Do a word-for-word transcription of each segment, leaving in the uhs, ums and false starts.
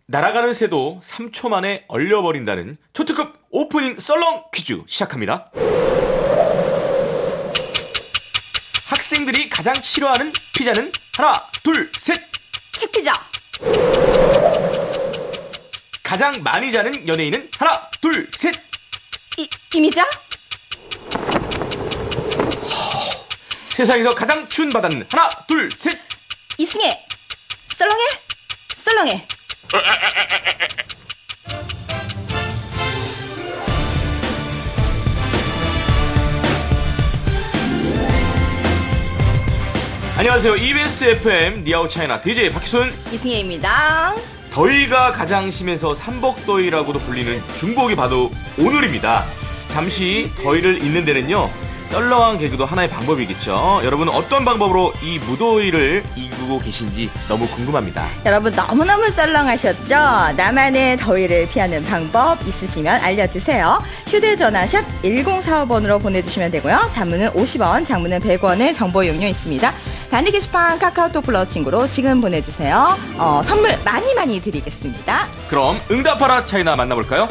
날아가는 새도 삼 초 만에 얼려버린다는 초특급 오프닝 썰렁 퀴즈 시작합니다. 학생들이 가장 싫어하는 피자는 하나, 둘, 셋. 책피자. 가장 많이 자는 연예인은 하나, 둘, 셋. 이, 이미자? 세상에서 가장 추운 바다는 하나, 둘, 셋. 이승혜. 썰렁해? 썰렁해. 안녕하세요. 이비에스 에프엠 니아웃 차이나 디제이 박희순 이승혜입니다. 더위가 가장 심해서 삼복더위라고도 불리는 중복이 바로 오늘입니다. 잠시 더위를 잊는 데는요, 썰렁한 개그도 하나의 방법이겠죠. 여러분은 어떤 방법으로 이 무더위를 이기고 계신지 너무 궁금합니다. 여러분 너무너무 썰렁하셨죠? 나만의 더위를 피하는 방법 있으시면 알려주세요. 휴대전화 샵 일공사오 번으로 보내주시면 되고요. 단문은 오십 원, 장문은 백 원의 정보 이용료 있습니다. 단위 게시판 카카오톡 플러스 친구로 지금 보내주세요. 어, 선물 많이 많이 드리겠습니다. 그럼 응답하라 차이나 만나볼까요?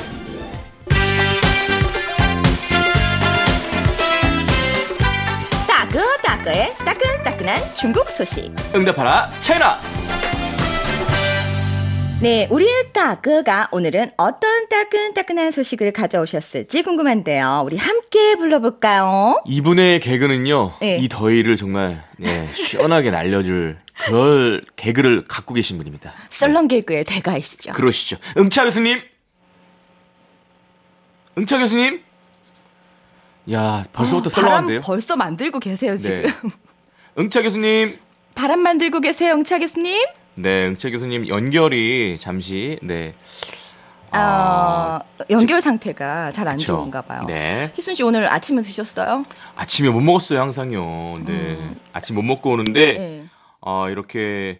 따끈따끈 따끈따끈한 중국 소식. 응답하라 차이나. 네, 우리의 따끄가 오늘은 어떤 따끈따끈한 소식을 가져오셨을지 궁금한데요. 우리 함께 불러볼까요? 이분의 개그는요, 네. 이 더위를 정말 네, 시원하게 날려줄 그럴 개그를 갖고 계신 분입니다. 썰렁 개그의 대가이시죠. 그러시죠. 응차 교수님. 응차 교수님. 야, 벌써부터 어, 썰렁한데요. 바람 벌써 만들고 계세요, 지금. 네. 응차 교수님. 바람 만들고 계세요, 응차 교수님? 네, 응차 교수님 연결이 잠시 네. 어, 아, 연결 상태가 잘 안 그쵸. 좋은가 봐요. 네. 희순 씨 오늘 아침은 드셨어요? 아침에 못 먹었어요, 항상요. 네. 음. 아침 못 먹고 오는데 네. 어, 이렇게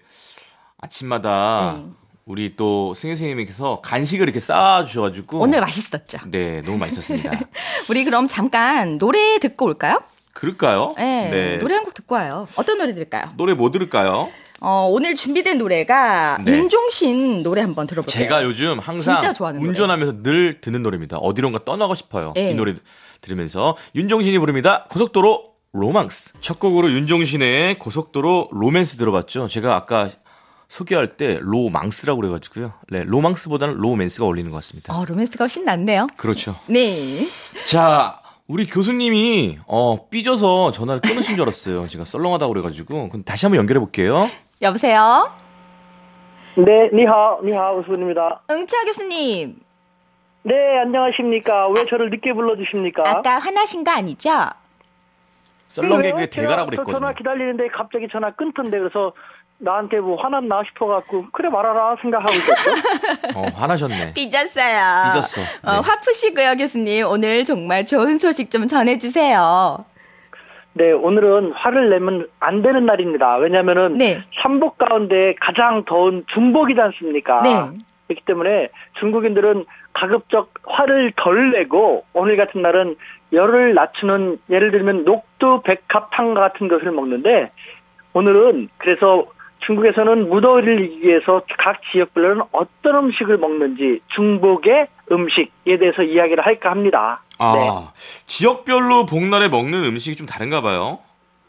아침마다 네. 우리 또 승혜 선생님께서 간식을 이렇게 쌓아 주셔 가지고 오늘 맛있었죠. 네, 너무 맛있었습니다. 우리 그럼 잠깐 노래 듣고 올까요? 그럴까요? 네. 네. 노래 한 곡 듣고 와요. 어떤 노래 들을까요? 노래 뭐 들을까요? 어, 오늘 준비된 노래가 네. 윤종신 노래 한번 들어볼게요. 제가 요즘 항상 진짜 좋아하는 운전하면서 노래. 늘 듣는 노래입니다. 어디론가 떠나고 싶어요. 네. 이 노래 들으면서 윤종신이 부릅니다. 고속도로 로망스. 첫 곡으로 윤종신의 고속도로 로맨스 들어봤죠. 제가 아까 소개할 때 로망스라고 그래가지고요. 네, 로망스보다는 로맨스가 어울리는 것 같습니다. 어, 로맨스가 훨씬 낫네요. 그렇죠. 네. 자, 우리 교수님이 어, 삐져서 전화를 끊으신 줄 알았어요. 제가 썰렁하다고 그래가지고. 그럼 다시 한번 연결해 볼게요. 여보세요? 네, 니하오, 니하오, 수입니다. 응차 교수님. 네, 안녕하십니까. 왜 저를 늦게 불러주십니까? 아까 화나신 거 아니죠? 썰렁 왜요? 개그의 제가 대가라고 저 그랬거든요. 전화 기다리는데 갑자기 전화 끊던데 그래서 나한테 뭐 화났나 싶어갖고 그래 말아라 생각하고 있었어. 어, 화나셨네. 삐졌어요. 삐졌어. 어, 네. 화 푸시고요, 교수님. 오늘 정말 좋은 소식 좀 전해주세요. 네, 오늘은 화를 내면 안 되는 날입니다. 왜냐면은 네. 삼복 가운데 가장 더운 중복이지 않습니까? 네. 그렇기 때문에 중국인들은 가급적 화를 덜 내고 오늘 같은 날은 열을 낮추는, 예를 들면 녹두 백합탕 같은 것을 먹는데, 오늘은 그래서 중국에서는 무더위를 이기기 위해서 각 지역별로는 어떤 음식을 먹는지 중복의 음식에 대해서 이야기를 할까 합니다. 아, 네. 지역별로 복날에 먹는 음식이 좀 다른가 봐요.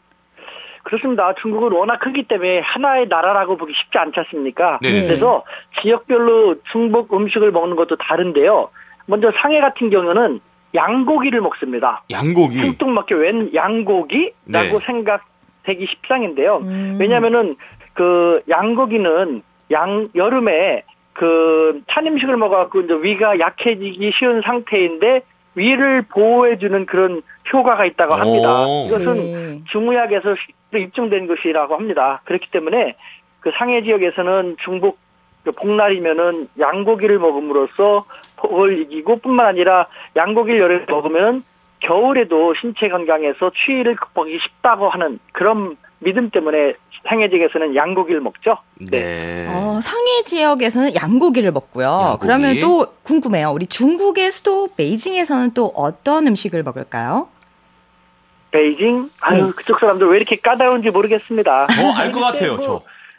그렇습니다. 중국은 워낙 크기 때문에 하나의 나라라고 보기 쉽지 않지 않습니까? 네. 그래서 지역별로 중복 음식을 먹는 것도 다른데요. 먼저 상해 같은 경우는 양고기를 먹습니다. 양고기. 생뚱맞게 웬 양고기라고 네. 생각되기 십상인데요. 음. 왜냐하면은 그 양고기는 양 여름에 그 찬 음식을 먹어갖고 이제 위가 약해지기 쉬운 상태인데 위를 보호해주는 그런 효과가 있다고 합니다. 오. 이것은 네. 중의학에서 입증된 것이라고 합니다. 그렇기 때문에 그 상해 지역에서는 중복 복날이면은 양고기를 먹음으로써 폭을 이기고 뿐만 아니라 양고기를 여름에 먹으면 겨울에도 신체 건강에서 추위를 극복하기 쉽다고 하는 그런 믿음 때문에 상해 지역에서는 양고기를 먹죠. 네. 어, 상해 지역에서는 양고기를 먹고요. 양고기. 그러면 또 궁금해요. 우리 중국의 수도 베이징에서는 또 어떤 음식을 먹을까요? 베이징? 아유, 네. 그쪽 사람들 왜 이렇게 까다로운지 모르겠습니다. 어, 알 것 같아요, 뭐, 저.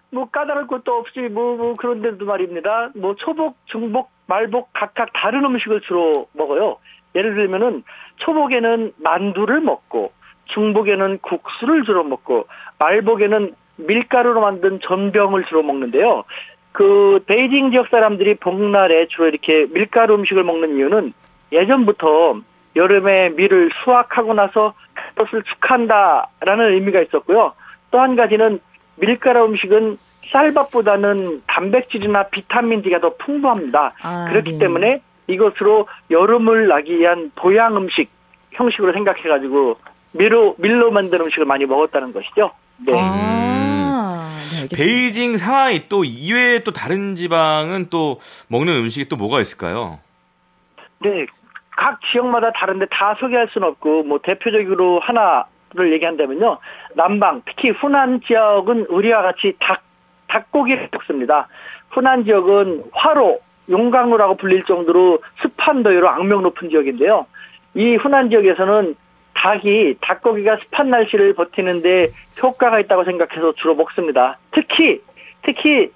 뭐 까다로울 것도 없이 뭐, 뭐 그런데도 말입니다. 뭐 초복, 중복, 말복 각각 다른 음식을 주로 먹어요. 예를 들면은 초복에는 만두를 먹고 중복에는 국수를 주로 먹고 말복에는 밀가루로 만든 전병을 주로 먹는데요. 그 베이징 지역 사람들이 복날에 주로 이렇게 밀가루 음식을 먹는 이유는 예전부터 여름에 밀을 수확하고 나서 그것을 축하한다라는 의미가 있었고요. 또 한 가지는 밀가루 음식은 쌀밥보다는 단백질이나 비타민 D가 더 풍부합니다. 아, 그렇기 네. 때문에 이것으로 여름을 나기 위한 보양 음식 형식으로 생각해가지고 밀로, 밀로 만든 음식을 많이 먹었다는 것이죠. 네. 아, 네, 알겠습니다. 베이징, 상하이 또 이외에 또 다른 지방은 또 먹는 음식이 또 뭐가 있을까요? 네. 각 지역마다 다른데 다 소개할 수는 없고, 뭐, 대표적으로 하나를 얘기한다면요. 남방, 특히 후난 지역은 우리와 같이 닭, 닭고기를 먹습니다. 후난 지역은 화로, 용광로라고 불릴 정도로 습한 더위로 악명 높은 지역인데요. 이 후난 지역에서는 닭이, 닭고기가 습한 날씨를 버티는데 효과가 있다고 생각해서 주로 먹습니다. 특히, 특히,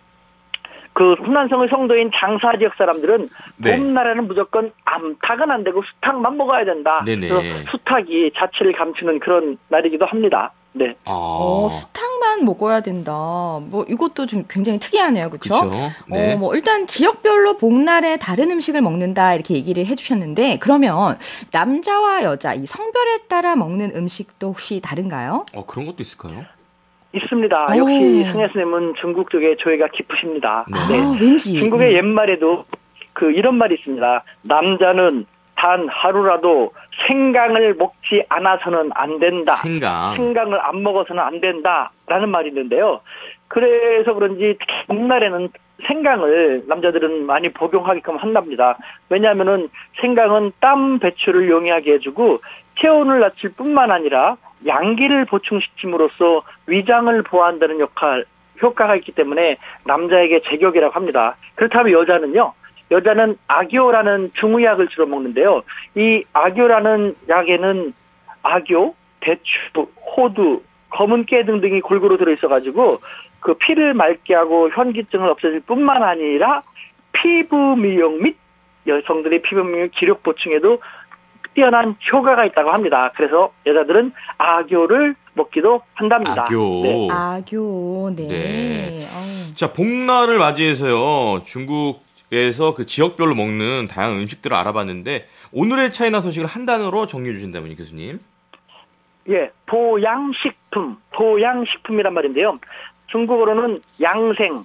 그 후난성의 성도인 장사 지역 사람들은 네. 봄날에는 무조건 암탉은 안 되고 수탉만 먹어야 된다. 네네. 그래서 수탉이 자취를 감추는 그런 날이기도 합니다. 네. 아, 어, 수탉만 먹어야 된다. 뭐 이것도 좀 굉장히 특이하네요, 그렇죠? 그렇죠. 네. 어, 뭐 일단 지역별로 복날에 다른 음식을 먹는다 이렇게 얘기를 해주셨는데 그러면 남자와 여자 이 성별에 따라 먹는 음식도 혹시 다른가요? 어, 그런 것도 있을까요? 있습니다. 오. 역시 승혜 스님은 중국 쪽에 조예가 깊으십니다. 네. 네. 아, 왠지 중국의 네. 옛말에도 그 이런 말이 있습니다. 남자는 단 하루라도 생강을 먹지 않아서는 안 된다. 생강. 생강을 안 먹어서는 안 된다라는 말이 있는데요. 그래서 그런지 특히 봄날에는 생강을 남자들은 많이 복용하게끔 한답니다. 왜냐하면은 생강은 땀 배출을 용이하게 해주고 체온을 낮출 뿐만 아니라 양기를 보충시킴으로써 위장을 보호한다는 역할, 효과가 있기 때문에 남자에게 제격이라고 합니다. 그렇다면 여자는요. 여자는 악효라는 중의약을 주로 먹는데요. 이 악효라는 약에는 악효, 대추, 호두, 검은 깨 등등이 골고루 들어있어가지고 그 피를 맑게 하고 현기증을 없애줄 뿐만 아니라 피부 미용 및 여성들의 피부 미용 기력 보충에도 뛰어난 효과가 있다고 합니다. 그래서 여자들은 악효를 먹기도 한답니다. 악효. 네. 악교, 네. 네. 어우. 자, 복날을 맞이해서요. 중국에서 그 지역별로 먹는 다양한 음식들을 알아봤는데 오늘의 차이나 소식을 한 단어로 정리해 주신다면요, 교수님. 예, 보양식품, 보양식품이란 말인데요. 중국어로는 양생,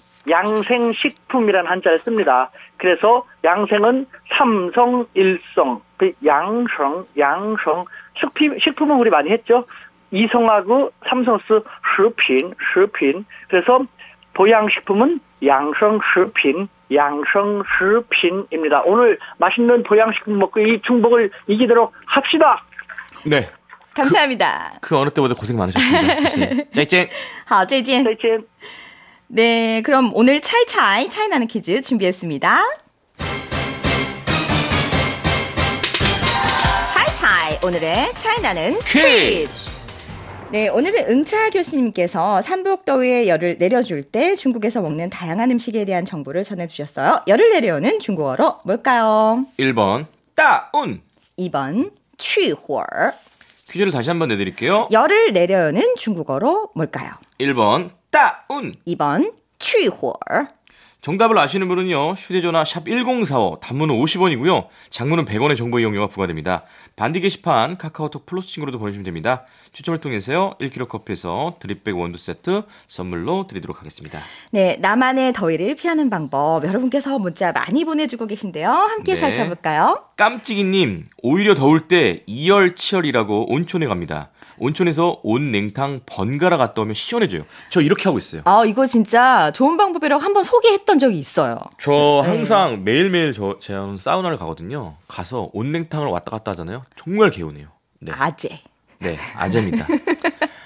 양생식품이라는 한자를 씁니다. 그래서 양생은 삼성, 일성, 그 양성, 양성, 식품, 식품은 우리 많이 했죠. 이성하고 삼성스食品,食品. 그래서 보양식품은 양성식품, 양성식품입니다. 오늘 맛있는 보양식품 먹고 이 중복을 이기도록 합시다. 네. 감사합니다. 그 어느 때보다 고생 많으셨습니다. 교수님. 짜이쨍. 好，再见. 再见. 네, 그럼 오늘 차이차이 차이나는 퀴즈 준비했습니다. 차이차이 오늘의 차이나는 퀴즈. 네, 오늘은 응차 교수님께서 삼복더위에 열을 내려줄 때 중국에서 먹는 다양한 음식에 대한 정보를 전해주셨어요. 열을 내려오는 중국어로 뭘까요? 일 번 따운. 이 번 취호. 퀴즈를 다시 한번 내드릴게요. 열을 내려오는 중국어로 뭘까요? 일 번 따운. 이 번 취호. 정답을 아시는 분은요. 휴대전화 샵 일공사오, 단문은 오십 원이고요. 장문은 백 원의 정보 이용료가 부과됩니다. 반디 게시판 카카오톡 플러스 친구로도 보내주시면 됩니다. 추첨을 통해서요. 일 킬로그램 커피에서 드립백 원두 세트 선물로 드리도록 하겠습니다. 네, 나만의 더위를 피하는 방법 여러분께서 문자 많이 보내주고 계신데요. 함께 네. 살펴볼까요? 깜찍이님, 오히려 더울 때 이열치열이라고 온천에 갑니다. 온천에서 온냉탕 번갈아 갔다 오면 시원해져요. 저 이렇게 하고 있어요. 아, 이거 진짜 좋은 방법이라고 한번 소개했던 적이 있어요. 저 항상 매일매일 저 제가 사우나를 가거든요. 가서 온냉탕을 왔다 갔다 하잖아요. 정말 개운해요. 네, 아재. 네, 아재입니다.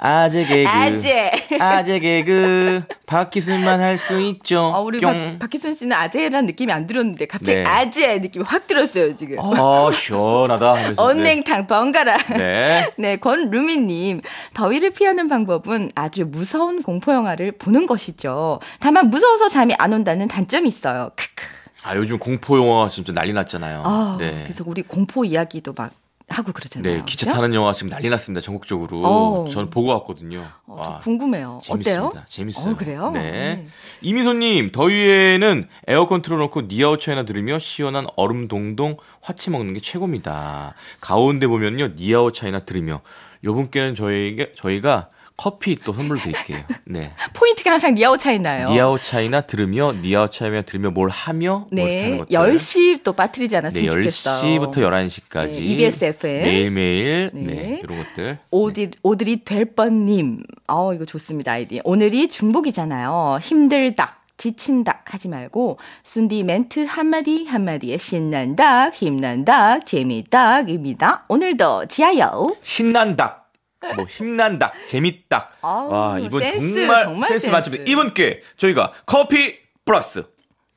아재 개그. 아재. 아재 개그. 박희순만 할 수 있죠. 어, 우리 박, 박희순 씨는 아재라는 느낌이 안 들었는데 갑자기 네. 아재 느낌이 확 들었어요 지금. 아, 시원하다 하면서. 언냉탕 번가라. 네. 네, 권루미님. 더위를 피하는 방법은 아주 무서운 공포영화를 보는 것이죠. 다만 무서워서 잠이 안 온다는 단점이 있어요. 크크. 아, 요즘 공포 영화 진짜 난리 났잖아요. 아, 네. 그래서 우리 공포 이야기도 막 하고 그러잖아요. 네, 기차 그죠? 타는 영화 지금 난리 났습니다. 전국적으로. 어. 저는 보고 왔거든요. 어, 와, 좀 궁금해요. 재밌습니다. 어때요? 재밌어요. 어, 그래요? 네. 네. 이미소님, 더위에는 에어컨 틀어놓고 니아웃 차이나 들으며 시원한 얼음 동동 화채 먹는 게 최고입니다. 가운데 보면요, 니아웃 차이나 들으며 요분께는 저희가 저희가 커피 또 선물 드릴게요. 네. 포인트가 항상 니아웃 차이 나요. 니아웃 차이나 들으며 니아웃 차이나 들으며 뭘 하며 뭐 이렇게 하는 네, 것들. 열 시 또 빠뜨리지 네, 않았으면 좋겠어요. 열 시부터 열한 시까지. 네, 이비에스 에프엠. 매일매일. 네. 네. 이런 것들. 오디, 오드리 될뻔님. 어, 이거 좋습니다, 아이디. 오늘이 중복이잖아요. 힘들다, 지친다 하지 말고, 순디 멘트 한마디 한마디에 신난다, 힘난다, 재미다입니다. 오늘도 지하요. 신난다. 뭐 힘난다, 재밌다. 아우, 와, 이번 센스, 정말, 정말 센스 센스. 만점입니다. 이분께 저희가 커피 플러스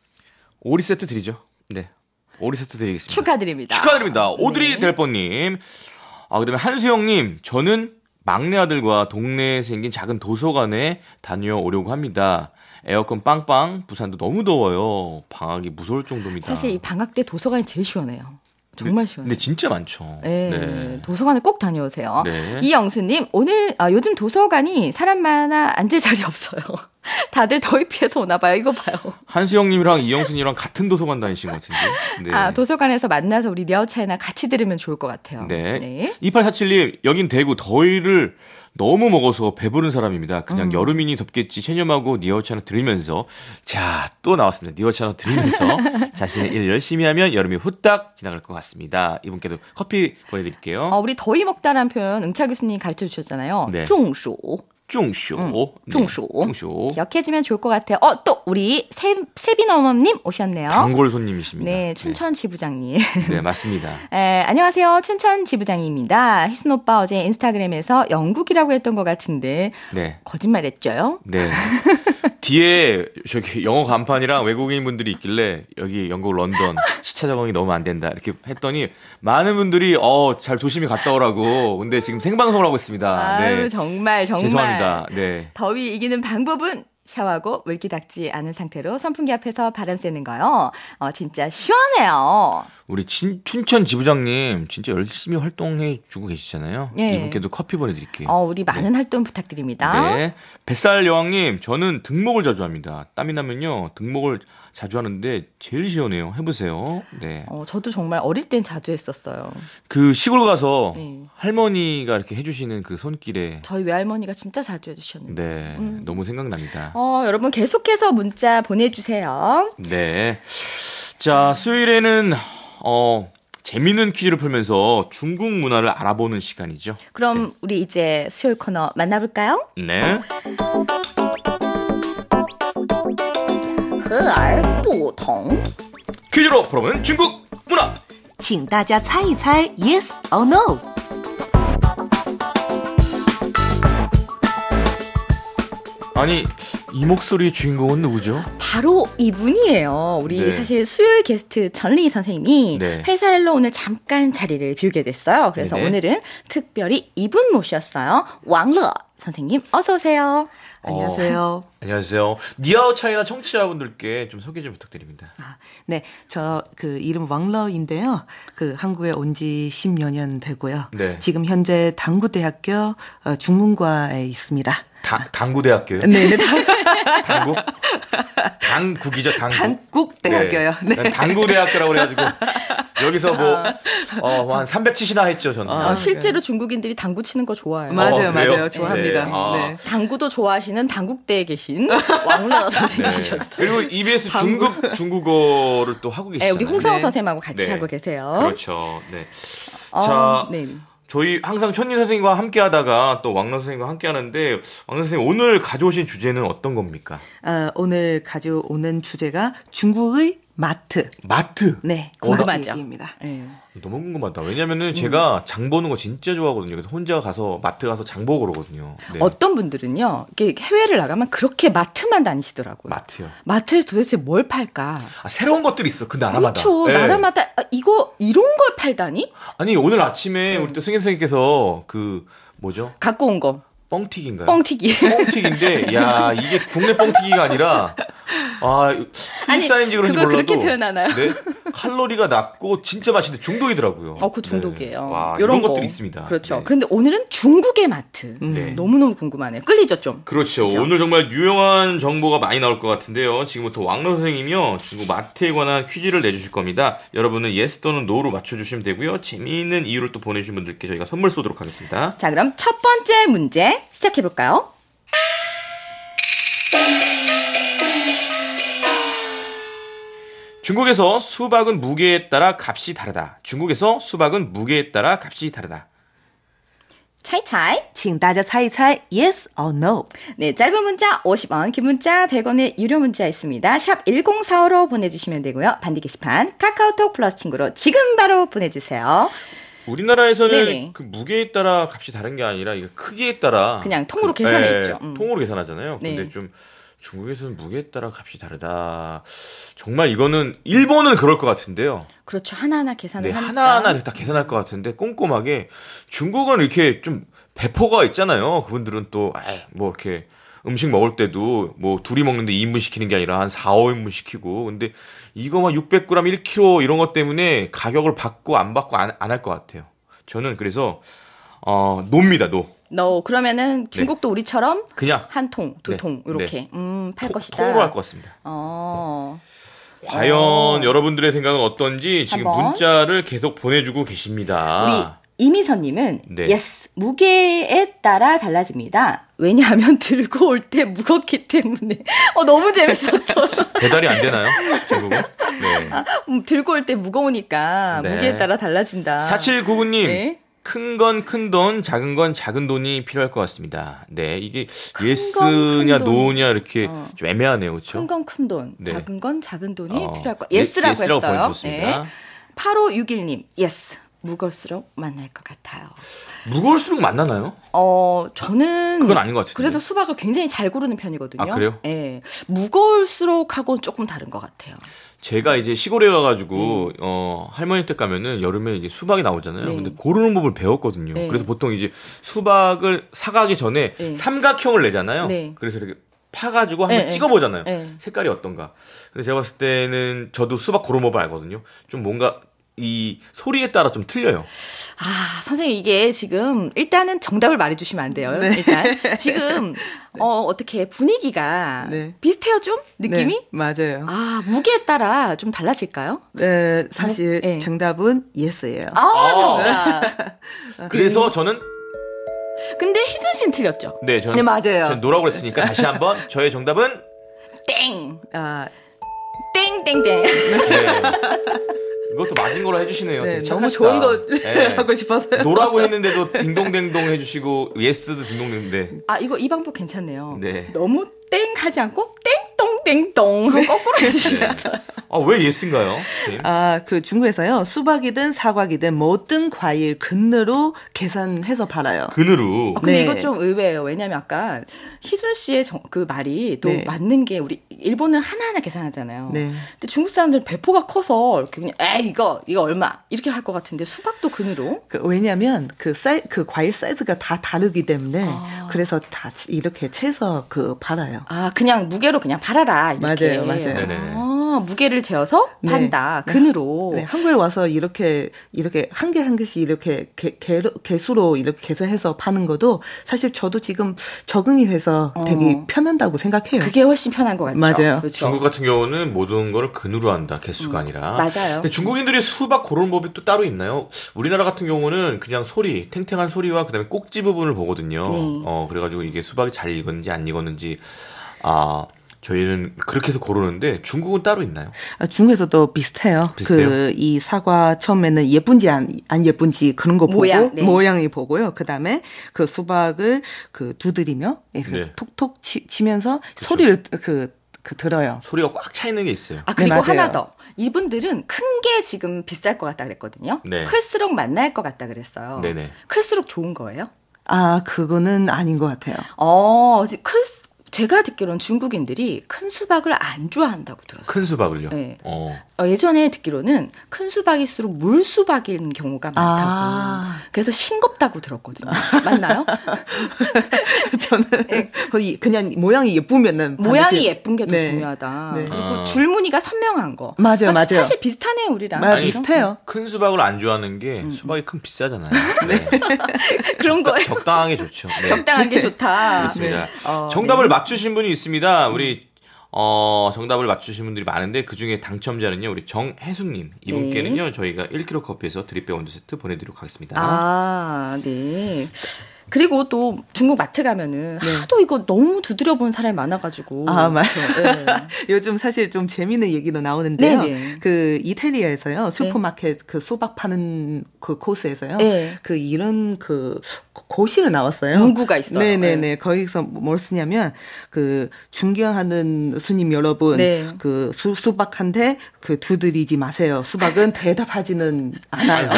오리 세트 드리죠. 네, 오리 세트 드리겠습니다. 축하드립니다. 축하드립니다. 오드리 네. 델뻔님. 아, 그다음에 한수영님, 저는 막내 아들과 동네에 생긴 작은 도서관에 다녀오려고 합니다. 에어컨 빵빵, 부산도 너무 더워요. 방학이 무서울 정도입니다. 사실 이 방학 때 도서관이 제일 시원해요. 정말 시원해요. 근데 진짜 많죠. 네, 네. 도서관에 꼭 다녀오세요. 네. 이영수님, 오늘, 아, 요즘 도서관이 사람 많아 앉을 자리 없어요. 다들 더위 피해서 오나 봐요. 이거 봐요. 한수영님이랑 이영순이랑 같은 도서관 다니신 것 같은데. 네. 아, 도서관에서 만나서 우리 니아웃차이나 같이 들으면 좋을 것 같아요. 네. 네. 이팔사칠님, 여긴 대구 더위를 너무 먹어서 배부른 사람입니다. 그냥 음. 여름이니 덥겠지 체념하고 니어차나 들으면서 자, 또 나왔습니다. 니어차나 들으면서 자신의 일 열심히 하면 여름이 후딱 지나갈 것 같습니다. 이분께도 커피 보내드릴게요. 어, 우리 더위 먹다라는 표현 응차 교수님 가르쳐 주셨잖아요. 네. 중쇼. 중쇼. 음, 네, 중쇼. 중쇼. 기억해주면 좋을 것 같아요. 어, 또 우리 세, 세빈어멈님 오셨네요. 단골 손님이십니다. 네, 춘천 지부장님. 네, 네, 맞습니다. 에, 안녕하세요. 춘천 지부장입니다. 희순 오빠 어제 인스타그램에서 영국이라고 했던 것 같은데 네. 거짓말했죠? 네. 뒤에 저기 영어 간판이랑 외국인 분들이 있길래 여기 영국 런던 시차 적응이 너무 안 된다 이렇게 했더니 많은 분들이 어, 잘 조심히 갔다 오라고. 근데 지금 생방송을 하고 있습니다. 아유, 네. 정말 정말. 죄송합니다. 네. 더위 이기는 방법은 샤워하고 물기 닦지 않은 상태로 선풍기 앞에서 바람 쐬는 거요. 어, 진짜 시원해요. 우리 친, 춘천 지부장님 진짜 열심히 활동해 주고 계시잖아요. 네. 이분께도 커피 보내드릴게요. 어, 우리 많은 활동 부탁드립니다. 네. 뱃살 여왕님, 저는 등목을 자주 합니다. 땀이 나면요, 등목을 자주 하는데 제일 시원해요. 해보세요. 네. 어, 저도 정말 어릴 땐 자주 했었어요. 그 시골 가서 네. 할머니가 이렇게 해주시는 그 손길에 저희 외할머니가 진짜 자주 해주셨는데. 네, 음. 너무 생각납니다. 어, 여러분 계속해서 문자 보내주세요. 네. 자, 수요일에는 어 재미있는 퀴즈를 풀면서 중국 문화를 알아보는 시간이죠. 그럼 우리 이제 수요일 코너 만나볼까요? 네. 和而不同 퀴즈로 풀어보는 중국 문화. 请大家猜一猜 yes or no. 아니, 이 목소리의 주인공은 누구죠? 바로 이분이에요. 우리 네. 사실 수요일 게스트 전리희 선생님이 네. 회사 일로 오늘 잠깐 자리를 비우게 됐어요. 그래서 네네. 오늘은 특별히 이분 모셨어요. 왕러 선생님 어서 오세요. 안녕하세요. 안녕하세요. 니아오 차이나 청취자분들께 좀 소개 좀 부탁드립니다. 아, 네, 저 그 이름 왕러인데요. 그 한국에 온 지 십여 년 되고요. 네. 지금 현재 당구대학교 어, 중문과에 있습니다. 당, 당구대학교요? 네, 네, 당구? 당국이죠, 당국. 당국대학교요. 네. 네. 난 당구대학교라고 그래가지고 여기서 뭐, 어, 뭐 한 삼백 치시나 했죠, 저는. 어, 실제로 중국인들이 당구 치는 거 좋아해요. 맞아요, 어, 그래요? 맞아요. 좋아합니다. 네. 아. 네. 당구도 좋아하시는 당국대에 계신 왕러 선생님이셨어요. 네. 그리고 이비에스 중국, 중국어를 또 하고 네, 계시잖아요. 우리 홍성호 네. 선생님하고 같이 네. 하고 계세요. 그렇죠. 네. 어, 자, 네. 저희 항상 천리 선생님과 함께 하다가 또 왕러 선생님과 함께 하는데, 왕러 선생님 오늘 가져오신 주제는 어떤 겁니까? 어, 오늘 가져오는 주제가 중국의 마트. 마트. 네, 궁금하죠. 얘기입니다. 네. 너무 궁금하다. 왜냐면은 제가 장 보는 거 진짜 좋아하거든요. 그래서 혼자 가서 마트 가서 장 보고 그러거든요. 네. 어떤 분들은요, 이렇게 해외를 나가면 그렇게 마트만 다니시더라고요. 마트요. 마트에서 도대체 뭘 팔까? 아, 새로운 것들이 있어. 그 나라마다. 그렇죠. 네. 나라마다 아, 이거 이런 걸 팔다니? 아니 오늘 아침에 우리 또 승현 선생님께서 그 뭐죠? 갖고 온 거. 뻥튀기인가요? 뻥튀기. 뻥튀기인데 야 이게 국내 뻥튀기가 아니라 아 수입사인지 그런지 그걸 몰라도 그렇게 표현하나요? 네? 칼로리가 낮고 진짜 맛있는데 중독이더라고요. 어, 그 중독이에요. 네. 와, 이런 이런 거. 것들이 있습니다. 그렇죠. 네. 그런데 오늘은 중국의 마트. 네. 너무너무 궁금하네요. 끌리죠, 좀? 그렇죠. 그렇죠. 오늘 정말 유용한 정보가 많이 나올 것 같은데요. 지금부터 왕로 선생님이요. 중국 마트에 관한 퀴즈를 내주실 겁니다. 여러분은 yes 또는 no로 맞춰주시면 되고요. 재미있는 이유를 또 보내주신 분들께 저희가 선물 쏘도록 하겠습니다. 자, 그럼 첫 번째 문제 시작해볼까요? 중국에서 수박은 무게에 따라 값이 다르다. 중국에서 수박은 무게에 따라 값이 다르다. 차이차이. 请大家猜一猜 yes or no. 네, 짧은 문자 오십 원, 긴 문자 백 원의 유료 문자 있습니다. 샵 일공사오로 보내주시면 되고요. 반디 게시판 카카오톡 플러스 친구로 지금 바로 보내주세요. 우리나라에서는 네네. 그 무게에 따라 값이 다른 게 아니라 이거 크기에 따라 그냥 통으로 그, 계산해 예, 있죠. 음. 통으로 계산하잖아요. 근데 네. 좀 중국에서는 무게에 따라 값이 다르다. 정말 이거는 일본은 그럴 것 같은데요. 그렇죠. 하나하나 계산을 네, 하니까. 하나하나 다 계산할 것 같은데 꼼꼼하게 중국은 이렇게 좀 배포가 있잖아요. 그분들은 또 뭐 이렇게 음식 먹을 때도 뭐 둘이 먹는데 이 인분 시키는 게 아니라 한 사, 오 인분 시키고 근데 이거 막 육백 그램 일 킬로그램 이런 것 때문에 가격을 받고 안 받고 안 할 것 같아요. 저는 그래서 어 노입니다. 노. 너 그러면은 중국도 우리처럼 그냥 한 통, 두 네, 통 이렇게 음, 팔 토- 것이다. 통으로 할 것 같습니다. 어. 과연 어. 여러분들의 생각은 어떤지 지금 한번. 문자를 계속 보내주고 계십니다. 우리 이미선님은 네. yes 무게에 따라 달라집니다. 왜냐하면 들고 올 때 무겁기 때문에. 어 너무 재밌었어요. 배달이 안 되나요? 중국은? 네. 음, 들고 올 때 무거우니까 네. 무게에 따라 달라진다. 사칠구구 님. 네. 큰 건 큰 돈, 작은 건 작은 돈이 필요할 것 같습니다. 네, 이게 건 예스냐 큰 돈. 노냐 이렇게 어. 좀 애매하네요, 그렇죠? 큰 건 큰 돈, 네. 작은 건 작은 돈이 어. 필요할 거. 예- 예스라고 예스라고 했어요. 보내주셨습니다. 팔오육일 님, 예스. 무거울수록 만날 것 같아요. 무거울수록 만나나요? 어, 저는 그건 아닌 것 같은데. 그래도 수박을 굉장히 잘 고르는 편이거든요. 아, 그래요? 예. 무거울수록 하고는 조금 다른 것 같아요. 제가 이제 시골에 가가지고 어 할머니 댁 가면은 여름에 이제 수박이 나오잖아요. 네. 근데 고르는 법을 배웠거든요. 네. 그래서 보통 이제 수박을 사가기 전에 네. 삼각형을 내잖아요. 네. 그래서 이렇게 파가지고 한번 네, 찍어보잖아요. 네. 색깔이 어떤가. 근데 제가 봤을 때는 저도 수박 고르는 법을 알거든요. 좀 뭔가 이 소리에 따라 좀 틀려요. 아, 선생님 이게 지금 일단은 정답을 말해 주시면 안 돼요. 네. 일단 지금 어 어떻게 분위기가 네. 비슷해요 좀 느낌이? 네, 맞아요. 아, 무게에 따라 좀 달라질까요? 네, 사실 네. 정답은 yes예요. 아, 아. 정답. 그래서 저는 근데 희준 씨는 틀렸죠. 네, 저는 네, 맞아요. 저는 노라고 그랬으니까 다시 한번 저의 정답은 땡. 아, 땡땡땡. 네. 이것도 맞은 거로 해주시네요. 네, 되게 너무 착하시다. 좋은 거 네. 하고 싶어서요. 노라고 했는데도 딩동댕동 해주시고 예스도 딩동댕인데 아, 이거 이 방법 괜찮네요. 네. 너무 땡 하지 않고 땡똥땡똥 하고 거꾸로 해주시면. 아왜 예스인가요? 선생님? 아, 그 중국에서요. 수박이든 사과이든 모든 과일 근으로 계산해서 팔아요. 근으로 아, 근데 네. 이거 좀 의외예요. 왜냐면 아까 희순 씨의 정, 그 말이 또 네. 맞는 게 우리 일본은 하나하나 계산하잖아요. 네. 근데 중국 사람들은 배포가 커서 이렇게 그냥 에이 이거 이거 얼마 이렇게 할 것 같은데 수박도 근으로. 그 왜냐면 그 사이 그 과일 사이즈가 다 다르기 때문에 아. 그래서 다 이렇게 채서 그 팔아요. 아 그냥 무게로 그냥 팔아라 이렇게. 맞아요, 맞아요. 네네네. 아, 무게를 재어서 네. 판다 네. 근으로. 네, 한국에 와서 이렇게 이렇게 한 개 한 개씩 이렇게 개, 개, 개수로 이렇게 계산해서 파는 것도 사실 저도 지금 적응이 해서 되게 어. 편한다고 생각해요. 그게 훨씬 편한 것 같죠. 맞아요. 그렇죠. 중국 같은 경우는 모든 거를 근으로 한다. 개수가 아니라. 맞아요. 근데 중국인들이 수박 고르는 법이 또 따로 있나요? 우리나라 같은 경우는 그냥 소리, 탱탱한 소리와 그다음에 꼭지 부분을 보거든요. 네. 어 그래가지고 이게 수박이 잘 익었는지 안 익었는지 아 저희는 그렇게 해서 고르는데 중국은 따로 있나요? 아, 중국에서도 비슷해요. 비슷해요? 그 이 사과 처음에는 예쁜지 안, 안 예쁜지 그런 거 보고 모양, 네. 모양이 보고요. 그다음에 그 수박을 그 두드리며 이렇게 네. 톡톡 치, 치면서 소리를 그 그 들어요. 소리가 꽉 차 있는 게 있어요. 아, 그리고 네, 하나 맞아요. 더. 이분들은 큰 게 지금 비쌀 것 같다 그랬거든요. 네. 클수록 만날 것 같다 그랬어요. 네네. 클수록 좋은 거예요? 아, 그거는 아닌 것 같아요. 어, 이제 클 제가 듣기로는 중국인들이 큰 수박을 안 좋아한다고 들었어요. 큰 수박을요? 네. 어. 어, 예전에 듣기로는 큰 수박일수록 물수박인 경우가 많다고. 아. 그래서 싱겁다고 들었거든요. 맞나요? 저는 거의 그냥 모양이 예쁘면은 모양이 반드시- 예쁜 게 더 네. 중요하다. 네. 그리고 아. 줄무늬가 선명한 거. 맞아요, 그러니까 맞아요. 사실 비슷하네요, 우리랑. 아, 아니, 비슷해요. 큰 수박을 안 좋아하는 게 음. 수박이 큰 비싸잖아요. 네. 그런 거예요. 적당한 게 좋죠. 네. 적당한 게 좋다. 그렇습니다. 네. 어, 정답을 네. 맞추신 분이 있습니다. 우리 어, 정답을 맞추신 분들이 많은데 그 중에 당첨자는요. 우리 정혜숙님 이분께는요. 저희가 일 킬로그램 커피에서 드립백 원두 세트 보내드리도록 하겠습니다. 아, 네. 그리고 또 중국 마트 가면은 네. 하도 이거 너무 두드려 본 사람이 많아가지고. 아, 맞아요. 그렇죠. 네. 요즘 사실 좀 재미있는 얘기도 나오는데요. 네네. 그 이태리에서요. 슈퍼마켓 그 수박 파는 그 코스에서요. 네. 그 이런 그 고시를 나왔어요. 문구가 있어요. 네네네. 네. 거기서 뭘 쓰냐면 그 존경하는 스님 여러분, 네. 그 수, 수박한테 그 두드리지 마세요. 수박은 대답하지는 않아요.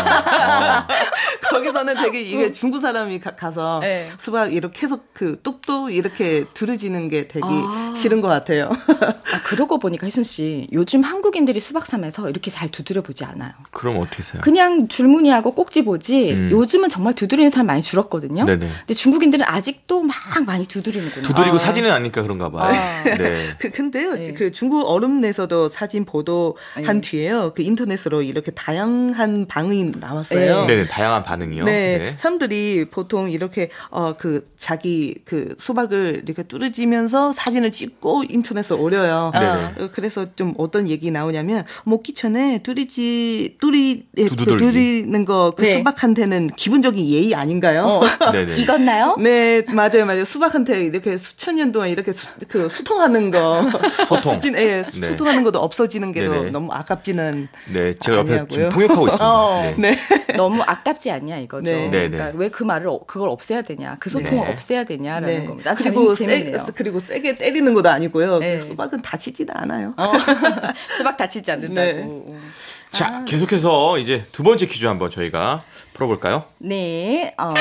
아, 거기서는 되게 이게 중국 사람이 가, 가서 네. 수박 이렇게 계속 그 뚝뚝 이렇게 들어지는 게 되게 아. 싫은 것 같아요. 아, 그러고 보니까 혜순 씨, 요즘 한국인들이 수박 사면서 이렇게 잘 두드려 보지 않아요. 그럼 어떻게 해서요? 그냥 줄무늬하고 꼭지 보지. 음. 요즘은 정말 두드리는 사람 많이 줄었거든요. 네네. 근데 중국인들은 아직도 막 많이 두드리는구나. 두드리고 아. 사진은 아니까 그런가 봐요. 아. 네. 그 근데요, 네. 그 중국 언론에서도 사진 보도한 네. 뒤에요, 그 인터넷으로 이렇게 다양한 반응이 나왔어요. 네네. 다양한 반응이요. 네, 네. 사람들이 보통 이렇게 어 그 자기 그 수박을 이렇게 뚫어지면서 사진을 찍고 인터넷에 올려요. 네네. 어, 그래서 좀 어떤 얘기 나오냐면 먹기 전에 뚫리지 뚫리 예, 그 두두들기. 뚫리는 거 그 네. 수박한테는 기본적인 예의 아닌가요? 어. 네네. 익었나요? 네, 맞아요, 맞아요. 수박한테 이렇게 수천 년 동안 이렇게 수, 그 수통하는 거, 소통. 없어진, 예, 네. 소통하는 것도 없어지는 게 네네. 더 너무 아깝지는. 네. 제가 옆에 아니하고요. 지금 통역하고 있습니다. 어. 네. 네. 너무 아깝지 않냐 이거죠. 네. 그러니까 네네. 왜 그 말을 어- 그걸 없애야 되냐, 그 소통을 네. 없애야 되냐라는 네. 겁니다. 그리고 재밌- 세, 재밌네요. 그리고 세게 때리는 것도 아니고요. 네. 수박은 다치지도 않아요. 어. 수박 다치지 않는다고. 자, 계속해서 이제 두 번째 퀴즈 한번 저희가 풀어볼까요? 네. 어.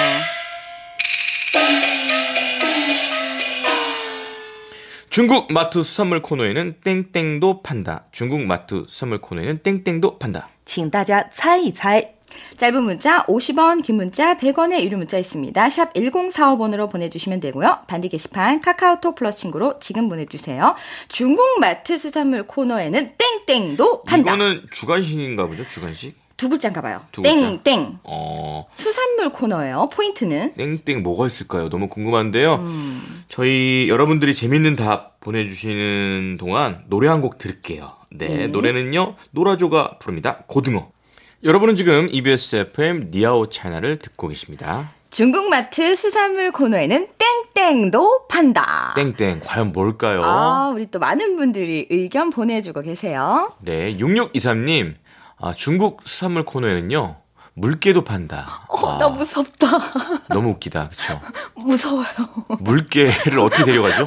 중국 마트 수산물 코너에는 땡땡도 판다. 중국 마트 수산물 코너에는 땡땡도 판다. 请大家猜一猜. 짧은 문자 오십 원, 긴 문자 백 원의 유료 문자 있습니다. 샵 일공사오 번으로 보내주시면 되고요. 반디 게시판 카카오톡 플러스 친구로 지금 보내주세요. 중국 마트 수산물 코너에는 땡땡도 판다. 이거는 주간식인가 보죠? 주간식? 두 글자인가 봐요. 두 글자. 땡땡. 어, 수산물 코너예요. 포인트는. 땡땡 뭐가 있을까요? 너무 궁금한데요. 음. 저희 여러분들이 재밌는 답 보내주시는 동안 노래 한 곡 들을게요. 네, 네. 노래는요. 노라조가 부릅니다. 고등어. 여러분은 지금 이비에스 에프엠 니아오 채널을 듣고 계십니다. 중국 마트 수산물 코너에는 땡땡도 판다. 땡땡 과연 뭘까요? 아, 우리 또 많은 분들이 의견 보내주고 계세요. 네, 육육이삼 님. 아, 중국 수산물 코너에는요. 물개도 판다. 어, 아, 나 무섭다. 너무 웃기다. 그렇죠? 무서워요. 물개를 어떻게 데려가죠?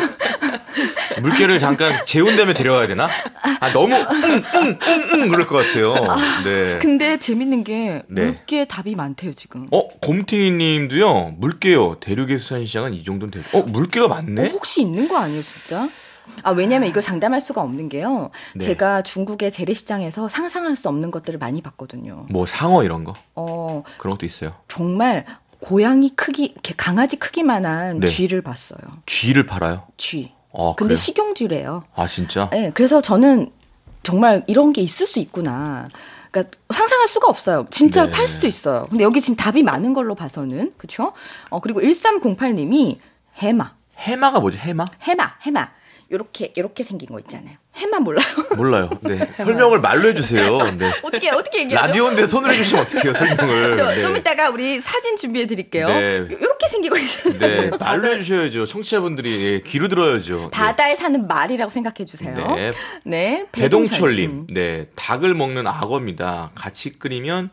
물개를 잠깐 재운 다음에 데려가야 되나? 아, 너무 응응응응 그럴 것 같아요. 네. 근데 재밌는 게 네. 물개 답이 많대요, 지금. 어, 곰탱이 님도요. 물개요. 대륙의 수산시장은 이 정도는 돼요. 어, 물개가 어, 많네? 혹시 있는 거 아니에요, 진짜? 아, 왜냐면 이거 장담할 수가 없는 게요. 네. 제가 중국의 재래시장에서 상상할 수 없는 것들을 많이 봤거든요. 뭐 상어 이런 거? 어, 그런 것도 있어요. 정말 고양이 크기, 이렇게 강아지 크기만한 네. 쥐를 봤어요. 쥐를 팔아요? 쥐. 어, 근데 그래요? 식용쥐래요. 아, 진짜? 네, 그래서 저는 정말 이런 게 있을 수 있구나. 그러니까 상상할 수가 없어요. 진짜 네. 팔 수도 있어요. 근데 여기 지금 답이 많은 걸로 봐서는 그렇죠? 어, 그리고 일삼공팔 님이 해마, 해마가 뭐지? 해마? 해마, 해마. 요렇게 요렇게 생긴 거 있잖아요. 해마 몰라요? 몰라요. 네. 설명을 말로 해주세요. 네. 어떻게 어떻게 얘기하죠? 라디오인데 손을 해주시면 어떡해요, 설명을. 저, 네. 좀 이따가 우리 사진 준비해 드릴게요. 네. 요렇게 생긴 거 있잖아요. 네, 말로 해주셔야죠. 청취자분들이 예, 귀로 들어야죠. 바다에 사는 말이라고 생각해 주세요. 네. 네. 배동철님, 음. 네, 닭을 먹는 악어입니다. 같이 끓이면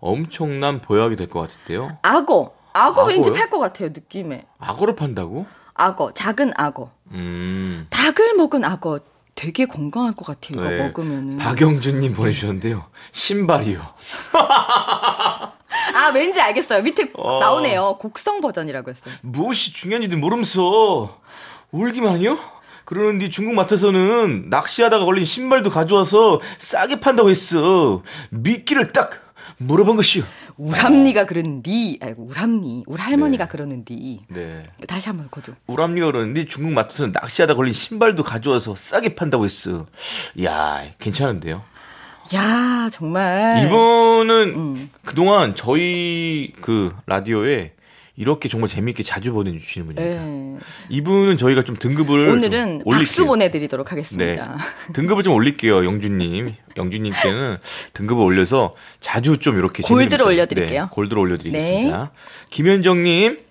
엄청난 보약이 될 것 같은데요. 악어. 악어 왠지 악어요? 팔 것 같아요, 느낌에. 악어를 판다고? 악어, 작은 악어. 음. 닭을 먹은 악어 되게 건강할 것 같아요. 이거 네. 먹으면은. 박영준님 보내주셨는데요. 신발이요. 아, 왠지 알겠어요. 밑에 어. 나오네요. 곡성 버전이라고 했어요. 무엇이 중요한지도 모르면서 울기만요? 그러는데 중국 마트에서는 낚시하다가 걸린 신발도 가져와서 싸게 판다고 했어. 미끼를 딱 물어본 것이요. 우람니가 그러는디, 아이고 우람니, 우리 할머니가 네. 그러는디. 네. 다시 한번 거죠. 우람리가 그러는데 중국 마트에서는 낚시하다 걸린 신발도 가져와서 싸게 판다고 했어. 이야, 괜찮은데요? 야, 정말. 이분은 음. 그동안 저희 그 라디오에 이렇게 정말 재미있게 자주 보내주시는 분입니다. 네. 이분은 저희가 좀 등급을 오늘은 좀 올릴게요. 박수 보내드리도록 하겠습니다. 네. 등급을 좀 올릴게요, 영준님. 영준님께는 등급을 올려서 자주 좀 이렇게 골드를 재미있게 올려드릴게요. 네, 골드를 올려드리겠습니다. 김현정님.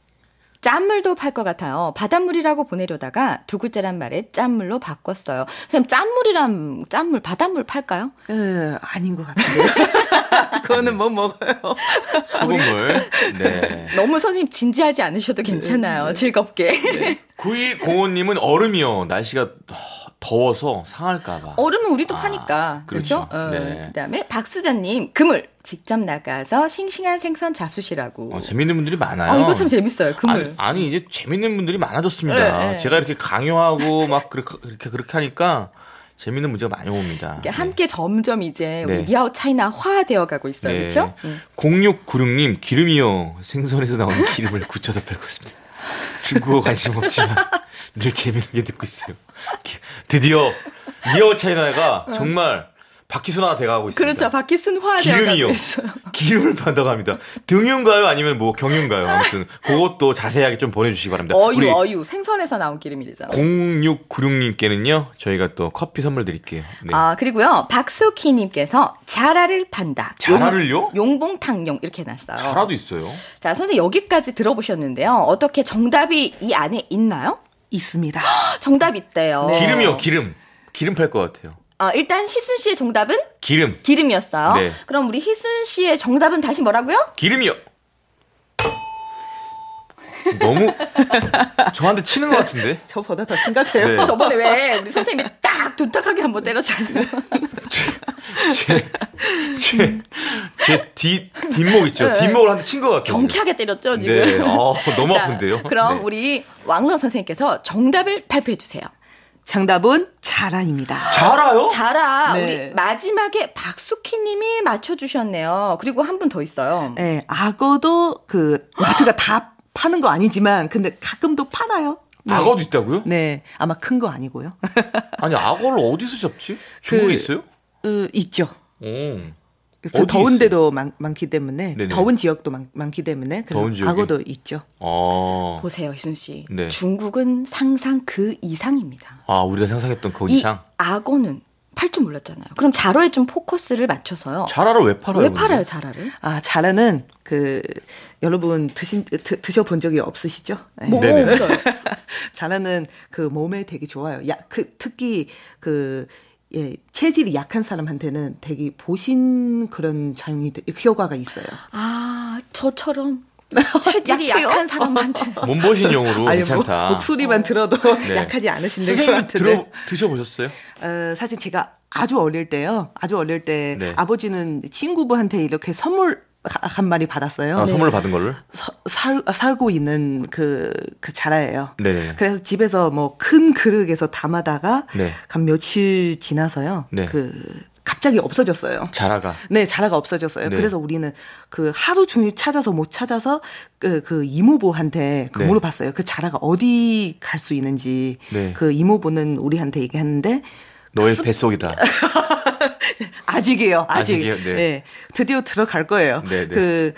짠물도 팔 것 같아요. 바닷물이라고 보내려다가 두 글자란 말에 짠물로 바꿨어요. 선생님, 짠물이란 짠물, 바닷물 팔까요? 에, 아닌 것 같은데. 그거는 뭐 먹어요. 소금물. 네. 너무 선생님 진지하지 않으셔도 괜찮아요. 네. 즐겁게. 네. 구이공오님은 얼음이요. 날씨가 더워서 상할까봐. 얼음은 우리도 아, 파니까. 그렇죠. 그렇죠? 어, 네. 그다음에 박수자님, 그물. 직접 나가서 싱싱한 생선 잡수시라고. 어, 재밌는 분들이 많아요. 어, 이거 참 재밌어요. 그물. 아니, 아니, 이제 재밌는 분들이 많아졌습니다. 네, 네. 제가 이렇게 강요하고 막 그렇게 그렇게, 그렇게 하니까 재밌는 문제가 많이 옵니다. 이게 함께 점점 이제 네. 우리 미아오 차이나화 되어 가고 있어요. 네. 그렇죠? 음. 공육구육님 기름이요. 생선에서 나오는 기름을 굳혀서 팔고 있습니다. 중국어 관심 없지만 늘 재밌게 듣고 있어요. 기- 드디어 미아오 차이나가 정말 바퀴순화가 돼가고 있습니다. 그렇죠. 바퀴순화 되어 기름이요. 가고 있어요. 기름을 판다고 합니다. 등유인가요? 아니면 뭐 경유인가요? 아무튼 그것도 자세하게 좀 보내주시기 바랍니다. 어유, 우리 어유. 생선에서 나온 기름이잖아요. 공육구육님께는요. 저희가 또 커피 선물 드릴게요. 네. 아, 그리고요. 박수키님께서 자라를 판다. 자라를요? 용, 용봉탕용 이렇게 해놨어요. 자라도 있어요. 자, 선생님 여기까지 들어보셨는데요. 어떻게 정답이 이 안에 있나요? 있습니다. 정답 있대요. 네. 기름이요. 기름. 기름 팔 것 같아요. 어, 일단 희순 씨의 정답은 기름. 기름이었어요. 네. 그럼 우리 희순 씨의 정답은 다시 뭐라고요? 기름이요. 너무 저한테 치는 것 같은데. 저보다 더 심각해요. 네. 저번에 왜 우리 선생님이 딱 둔탁하게 한번 때렸잖아요. 제제 뒷목 있죠. 뒷목을 한 대 친 것 같아요. 경쾌하게 때렸죠, 지금. 네. 어, 너무 자, 아픈데요. 그럼 네. 우리 왕러 선생님께서 정답을 발표해 주세요. 정답은 자라입니다. 자라요? 자라, 네. 우리 마지막에 박수키 님이 맞춰주셨네요. 그리고 한 분 더 있어요. 네, 악어도 그 마트가 다 파는 거 아니지만 근데 가끔도 팔아요. 네. 악어도 있다고요? 네, 아마 큰 거 아니고요. 아니 악어를 어디서 잡지? 중국에 그, 있어요? 어, 있죠. 오. 그 어디 더운 있어요? 데도 많, 많기 때문에 네네. 더운 지역도 많, 많기 때문에 그 더운 지역이? 악어도 있죠. 어. 보세요, 희순 씨. 네. 중국은 상상 그 이상입니다. 아 우리가 상상했던 그 이 이상. 악어는 팔 줄 몰랐잖아요. 그럼 자라에 좀 포커스를 맞춰서요. 자라를 왜 팔아요? 왜 근데? 팔아요, 자라를? 아, 자라는 그 여러분 드신 드, 드셔본 적이 없으시죠? 네. 뭐 네네. 없어요. 자라는 그 몸에 되게 좋아요. 야, 그 특히 그 예, 체질이 약한 사람한테는 되게 보신 그런 작용이 돼- 효과가 있어요. 아, 저처럼 체질이 약해요? 약한 사람한테. 몸보신용으로 아니, 괜찮다. 뭐, 목소리만 들어도 네. 약하지 않으신데 것 선생님 같은데. 들어 드셔보셨어요? 어, 사실 제가 아주 어릴 때요. 아주 어릴 때 네. 아버지는 친구분한테 이렇게 선물 하- 한 마리 받았어요. 아, 선물을 받은 거를? 서- 살, 살고 있는 그, 그 자라예요. 네. 그래서 집에서 뭐 큰 그릇에서 담아다가 네. 한 며칠 지나서요. 네. 그 갑자기 없어졌어요. 자라가. 네, 자라가 없어졌어요. 네. 그래서 우리는 그 하루 종일 찾아서 못 찾아서 그, 그 이모부한테 그 네. 물어봤어요. 그 자라가 어디 갈 수 있는지. 네. 그 이모부는 우리한테 얘기했는데 너의 습- 뱃속이다. 아직이에요. 아직. 아직이요? 네. 드디어 들어갈 거예요. 네, 네. 그,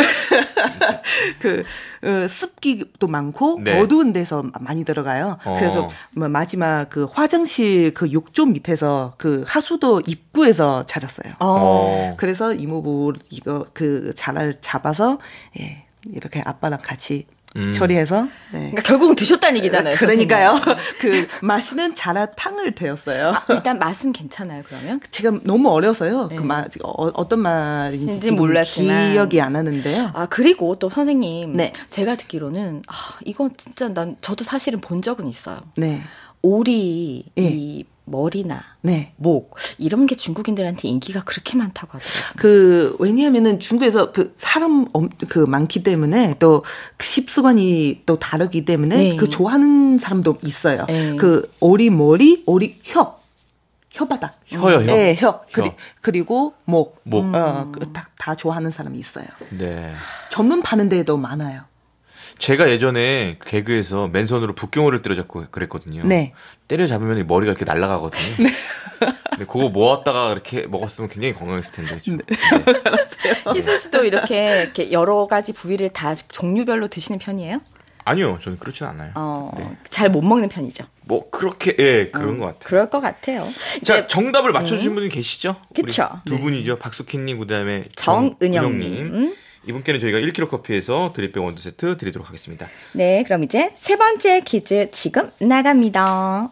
그, 어, 습기도 많고 네. 어두운 데서 많이 들어가요. 어. 그래서 뭐 마지막 그 화장실 그 욕조 밑에서 그 하수도 입구에서 찾았어요. 어. 그래서 이모부 이거 그 자라를 잡아서 예, 이렇게 아빠랑 같이 음. 처리해서. 네. 그러니까 결국은 드셨다는 얘기잖아요. 그러니까요. 그 맛있는 자라탕을 데웠어요. 아, 일단 맛은 괜찮아요. 그러면 제가 너무 어려서요. 네. 그 맛, 어, 어떤 말인지 진짜 지금 몰랐지만. 기억이 안 나는데요. 아 그리고 또 선생님, 네. 제가 듣기로는 아 이건 진짜 난 저도 사실은 본 적은 있어요. 네. 오리 예. 이 머리나 네. 목 이런 게 중국인들한테 인기가 그렇게 많다고 하더라고요. 그 왜냐하면은 중국에서 그 사람 엄, 그 많기 때문에 또 그 식습관이 또 다르기 때문에 네. 그 좋아하는 사람도 있어요. 네. 그 오리 머리, 오리 혀, 혀바닥. 혀요, 혀. 네, 혀. 혀. 그리, 그리고 목. 목. 어, 그 다, 다 좋아하는 사람이 있어요. 네. 전문 파는 데도 많아요. 제가 예전에 개그에서 맨손으로 북경오를 때려잡고 그랬거든요. 네. 때려잡으면 머리가 이렇게 날아가거든요. 네. 근데 그거 모았다가 이렇게 먹었으면 굉장히 건강했을 텐데. 좀. 네. 희수 씨도 이렇게, 이렇게 여러 가지 부위를 다 종류별로 드시는 편이에요? 아니요, 저는 그렇진 않아요. 어, 네. 잘 못 먹는 편이죠. 뭐 그렇게 예 그런 것 같아요. 그럴 것 같아요. 자, 이제 정답을 맞춰주신 분이 계시죠? 우리 그쵸. 두 분이죠. 박수킨님, 그 다음에 정은영님. 정은영님. 이분께는 저희가 일 킬로그램 커피에서 드립백 원두 세트 드리도록 하겠습니다. 네, 그럼 이제 세 번째 퀴즈 지금 나갑니다.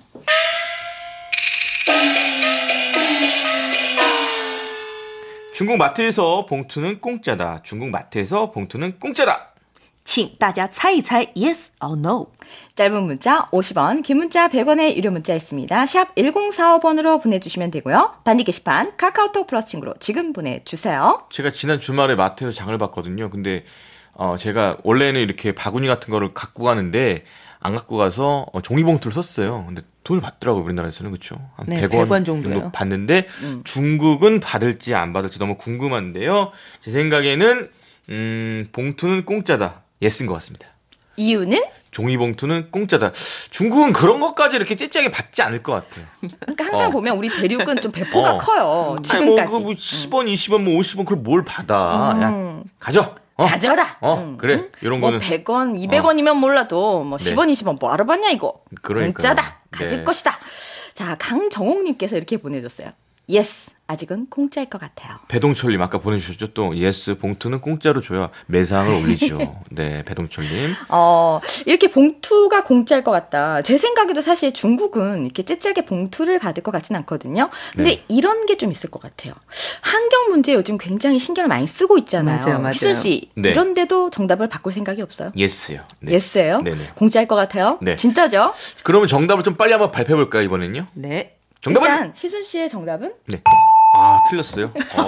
중국 마트에서 봉투는 공짜다. 중국 마트에서 봉투는 공짜다. 请大家猜一猜 yes or no. 짧은 문자 오십 원, 긴 문자 백 원의 유료 문자 있습니다. 샵 일공사오 번으로 보내주시면 되고요. 반디 게시판 카카오톡 플러스 친구로 지금 보내주세요. 제가 지난 주말에 마트에서 장을 봤거든요. 근데 어 제가 원래는 이렇게 바구니 같은 거를 갖고 가는데 안 갖고 가서 어, 종이봉투를 썼어요. 근데 돈을 받더라고요. 우리나라에서는. 그렇죠? 한 네, 백 원, 백 원 정도요. 정도 받는데 중국은 받을지 안 받을지 너무 궁금한데요. 제 생각에는 음, 봉투는 공짜다. 예스인 것 같습니다. 이유는? 종이봉투는 공짜다. 중국은 그런 것까지 이렇게 째째하게 받지 않을 것 같아요. 그러니까 항상 어. 보면 우리 대륙은 좀 배포가 어. 커요. 아니, 지금까지. 뭐, 뭐 십 원, 이십 원, 뭐 오십 원 그걸 뭘 받아. 음. 야, 가져. 어. 가져라. 어, 음. 그래. 이런 뭐 거는 백 원, 이백 원이면 몰라도 뭐 네. 십 원, 이십 원 뭐 알아봤냐 이거. 그러니까요. 공짜다. 가질 네. 것이다. 자, 강정옥님께서 이렇게 보내줬어요. 예스. 아직은 공짜일 것 같아요. 배동철님 아까 보내주셨죠? 또 예스 봉투는 공짜로 줘야 매상을 올리죠. 네, 배동철님. 어, 이렇게 봉투가 공짜일 것 같다. 제 생각에도 사실 중국은 이렇게 째째하게 봉투를 받을 것 같진 않거든요. 근데 네. 이런 게 좀 있을 것 같아요. 환경 문제 요즘 굉장히 신경을 많이 쓰고 있잖아요. 맞아요, 맞아요. 희순 씨, 네. 이런데도 정답을 바꿀 생각이 없어요? 예스요. 네. 예스예요? 네네. 공짜일 것 같아요? 네. 진짜죠? 그러면 정답을 좀 빨리 한번 발표해 볼까요 이번엔요? 네. 정답은 일단 희순 씨의 정답은? 네. 아 틀렸어요. 어.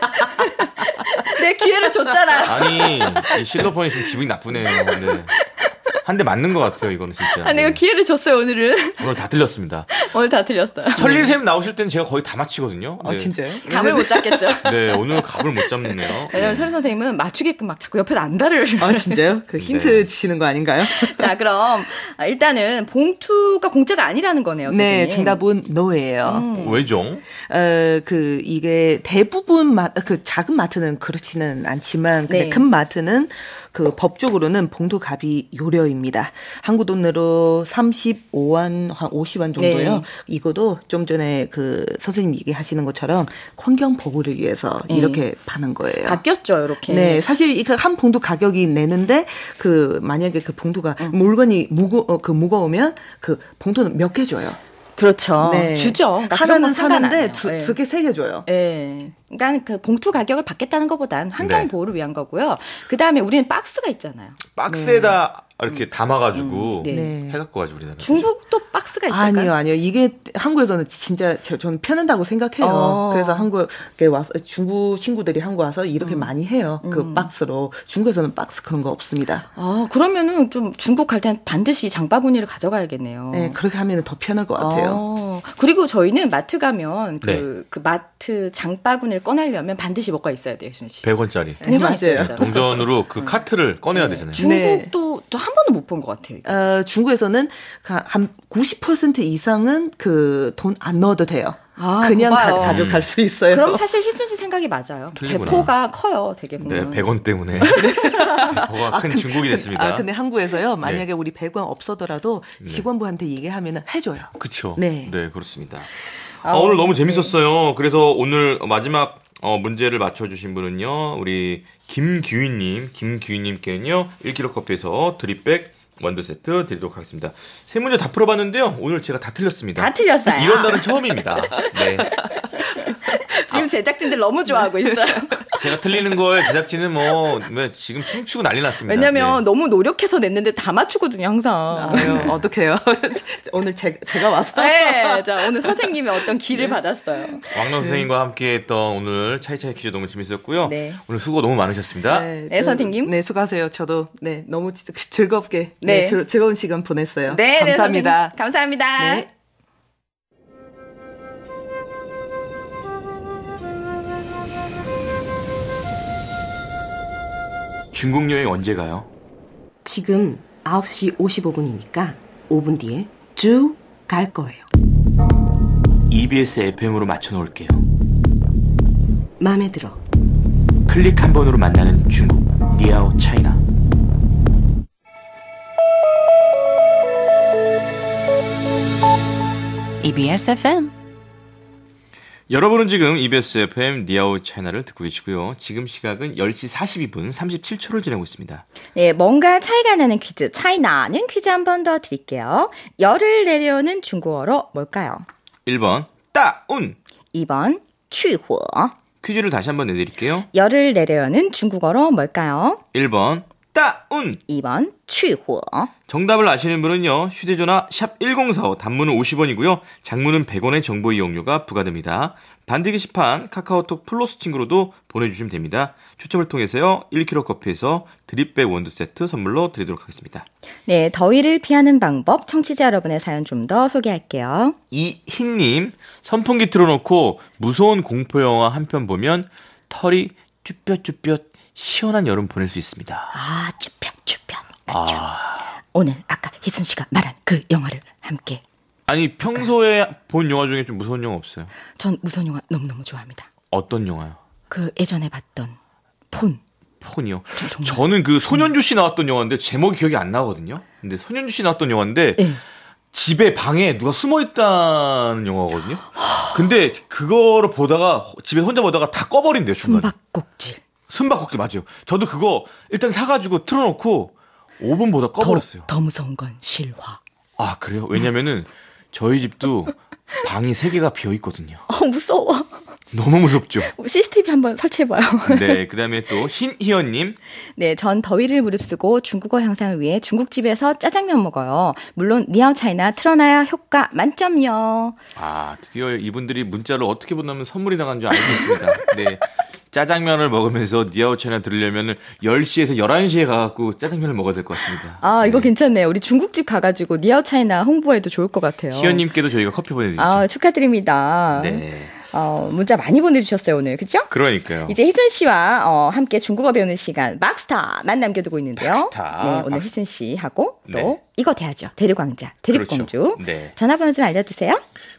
내 기회를 줬잖아. 아니 이 실로폰이 좀 기분이 나쁘네요. 네. 한 대 맞는 것 같아요 이거는 진짜. 아, 내가 네. 기회를 줬어요 오늘은. 오늘 다 틀렸습니다. 오늘 다 틀렸어요. 천리샘 나오실 때는 제가 거의 다 맞히거든요. 아, 네. 진짜요? 감을 못 잡겠죠. 네 오늘 갑을 못 잡네요. 왜냐면 네. 철리 선생님은 맞추게끔 막 자꾸 옆에서 안달을. 아, 진짜요? 그 힌트 네. 주시는 거 아닌가요? 자, 그럼 일단은 봉투가 공짜가 아니라는 거네요. 네, 선생님. 정답은 no예요. 음. 왜죠? 어, 그, 이게 대부분 마, 그 작은 마트는 그렇지는 않지만, 근데 네. 큰 마트는 그 법적으로는 봉투값이 유료입니다. 한국 돈으로 삼십오 원, 한 오십 원 정도요. 네. 이것도 좀 전에 그 선생님 얘기하시는 것처럼 환경 보호를 위해서 네. 이렇게 파는 거예요. 바뀌었죠, 이렇게. 네, 사실 이그 한 봉투 가격이 내는데 그 만약에 그 봉투가 물건이 무거 어, 그 무거우면 그 봉투는 몇 개 줘요. 그렇죠. 네. 주죠. 그러니까 그런 건 하나는 상관 안 사는데 해요. 두, 네. 두 개, 세 개 줘요. 예. 그러니까 그 봉투 가격을 받겠다는 것보단 환경 네. 보호를 위한 거고요. 그 다음에 우리는 박스가 있잖아요. 박스에다 이렇게 담아가지고 네. 네. 해갖고 가지고 우리나라. 중국도 박스가 있을까요? 아니요, 아니요. 이게 한국에서는 진짜 저, 저는 편하다고 생각해요. 어. 그래서 한국에 와서 중국 친구들이 한국 와서 이렇게 많이 해요. 그 박스로. 중국에서는 박스 그런 거 없습니다. 아, 그러면은 좀 중국 갈 땐 반드시 장바구니를 가져가야겠네요. 네, 그렇게 하면 더 편할 것 같아요. 어, 그리고 저희는 마트 가면 그, 네. 그 마트 장바구니를 꺼내려면 반드시 뭐가 있어야 돼요, 순 씨. 백 원짜리. 네, 동전 맞아요. 있어야 되잖아요. 동전으로 그 카트를 꺼내야 되잖아요. 중국도 또 한 번도 못 본 것 같아요. 이거. 어, 중국에서는 가- 한 구십 퍼센트 이상은 그 돈 안 넣어도 돼요. 아, 그냥 그거 가, 봐요. 가져갈 수 있어요. 그럼 사실 희순 씨 생각이 맞아요. 틀리구나. 배포가 커요, 되게 네, 보면. 백 원 때문에 배포가 큰 근- 중국이 됐습니다. 아, 근데 한국에서요, 만약에 우리 백 원 없어더라도 직원부한테 얘기하면 해줘요. 그렇죠. 네. 네, 그렇습니다. 아, 오늘 너무 재밌었어요. 그래서 오늘 마지막 어, 문제를 맞춰주신 분은요, 우리 김규희님, 김규희님께는요, 일 킬로그램 커피에서 드립백 원두 세트 드리도록 하겠습니다. 세 문제 다 풀어봤는데요, 오늘 제가 다 틀렸습니다. 다 틀렸어요. 이런 날은 처음입니다. 네. 지금 제작진들 너무 좋아하고 있어요. 제가 틀리는 거에 제작진은 뭐, 뭐 지금 춤추고 난리 났습니다. 왜냐면 네. 너무 노력해서 냈는데 다 맞추거든요, 항상. 아유, 어떡해요. 오늘 제, 제가 와서. 네, 자, 오늘 선생님의 어떤 기를 받았어요. 왕론 선생님과 함께 했던 오늘 차이차이 퀴즈 너무 재밌었고요. 네. 오늘 수고 너무 많으셨습니다. 네, 네, 선생님. 네, 수고하세요. 저도 네 너무 즐겁게 네. 네, 즐, 즐거운 시간 보냈어요. 네, 감사합니다. 네, 감사합니다. 네. 중국 여행 언제 가요? 지금 아홉 시 오십오 분이니까 오 분 뒤에 쭉 갈 거예요. 이비에스 에프엠으로 맞춰놓을게요. 마음에 들어. 클릭 한 번으로 만나는 중국, 니아오 차이나. 이비에스 에프엠. 여러분은 지금 이비에스 에프엠 니아오 차이나를 듣고 계시고요. 지금 시각은 열 시 사십이 분 삼십칠 초를 지나고 있습니다. 네, 뭔가 차이가 나는 퀴즈, 차이 나는 퀴즈 한 번 더 드릴게요. 열을 내려는 중국어로 뭘까요? 일 번 따운. 이 번 취후. 퀴즈를 다시 한번 내드릴게요. 열을 내려는 중국어로 뭘까요? 일 번 따운. 이 번 취후. 정답을 아시는 분은요, 휴대전화 샵 일공사오, 단문은 오십 원이고요, 장문은 백 원의 정보 이용료가 부과됩니다. 반디 게시판 카카오톡 플러스 친구로도 보내주시면 됩니다. 추첨을 통해서요, 일 킬로그램 커피에서 드립백 원두 세트 선물로 드리도록 하겠습니다. 네, 더위를 피하는 방법, 청취자 여러분의 사연 좀 더 소개할게요. 이희님, 선풍기 틀어놓고 무서운 공포영화 한 편 보면 털이 쭈뼛쭈뼛 시원한 여름 보낼 수 있습니다. 아, 쭈뼛쭈뼛. 그쵸. 아... 오늘 아까 희순 씨가 말한 그 영화를 함께. 아니, 평소에 본 영화 중에 좀 무서운 영화 없어요? 전 무서운 영화 너무너무 좋아합니다. 어떤 영화요? 그 예전에 봤던 폰. 폰이요? 정말. 저는 그 손현주 씨 나왔던 영화인데 제목이 기억이 안 나거든요. 근데 손현주 씨 나왔던 영화인데 네. 집에 방에 누가 숨어 있다는 영화거든요. 근데 그거를 보다가 집에 혼자 보다가 다 꺼버린대요, 중간에. 숨바꼭질. 숨바꼭질 맞아요. 저도 그거 일단 사가지고 틀어놓고 오 분 보다 꺼버렸어요. 더, 더 무서운 건 실화. 아, 그래요? 왜냐면은 저희 집도 방이 세 개가 비어 있거든요. 어, 무서워. 너무 무섭죠? 씨씨티비 한번 설치해봐요. 네, 그 다음에 또 신희연님. 네, 전 더위를 무릅쓰고 중국어 향상을 위해 중국집에서 짜장면 먹어요. 물론 니아오 차이나 틀어놔야 효과 만점요. 아, 드디어 이분들이 문자를 어떻게 보내면 선물이 나간 줄 알겠습니다. 네. 짜장면을 먹으면서 니아오 차이나 들으려면 열 시에서 열한 시에 가갖고 짜장면을 먹어야 될 것 같습니다. 아, 이거 네. 괜찮네요. 우리 중국집 가가지고 니아오 차이나 홍보해도 좋을 것 같아요. 희연님께도 저희가 커피 보내드리죠. 아, 축하드립니다. 네. 어, 문자 많이 보내주셨어요, 오늘. 그죠? 그러니까요. 이제 희순 씨와 어, 함께 중국어 배우는 시간 막스타만 남겨두고 있는데요. 막스타. 네, 오늘 막스... 희순 씨하고 또 네. 이거 대하죠. 대륙왕자, 대륙공주. 그렇죠. 네. 전화번호 좀 알려주세요.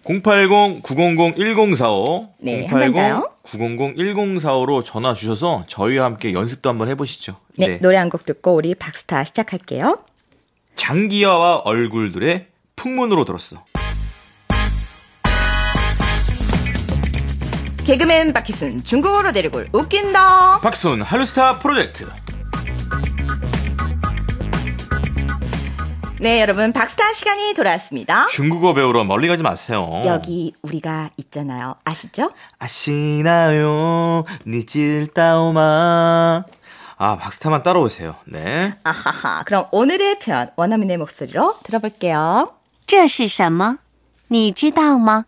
공팔공 구공공 일공사오. 네, 한번 더요. 구공공 일공사오로 전화 주셔서 저희와 함께 연습도 한번 해보시죠. 네, 네. 노래 한 곡 듣고 우리 박스타 시작할게요. 장기하와 얼굴들의 풍문으로 들었어. 개그맨 박희순, 중국어로 대륙을 웃긴다. 박순 할루스타 프로젝트. 네, 여러분 박스타 시간이 돌아왔습니다. 중국어 배우러 멀리 가지 마세요. 여기 우리가 있잖아요. 아시죠? 아시나요? 니찔따오마. 아, 박스타만 따라오세요. 네. 아하하. 그럼 오늘의 편 원어민의 목소리로 들어볼게요. 这是什么？你知道吗？